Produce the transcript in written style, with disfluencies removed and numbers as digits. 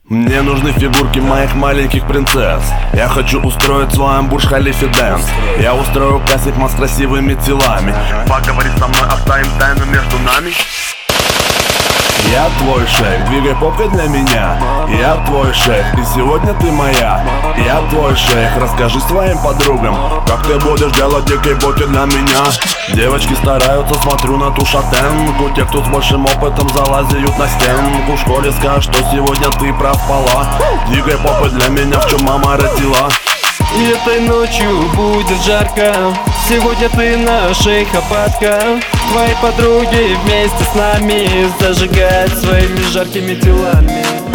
Мне нужны фигурки моих маленьких принцесс. Я хочу устроить свой Бурдж-Халифа дэнс. Я устрою кастинг с красивыми телами. Поговори со мной, оставим тайну между нами. Я твой шейх, двигай попкой для меня. Я твой шейх, и сегодня ты моя. Я твой шейх, расскажи своим подругам, как ты будешь делать дикие боки для меня. Девочки стараются, смотрю на ту шатенку. Те, кто с большим опытом, залазят на стенку. В школе скажут, что сегодня ты проспала. Двигай попой для меня, в чем мама родила. И этой ночью будет жарко. Сегодня ты наша хапатка. Твои подруги вместе с нами зажигают своими жаркими телами.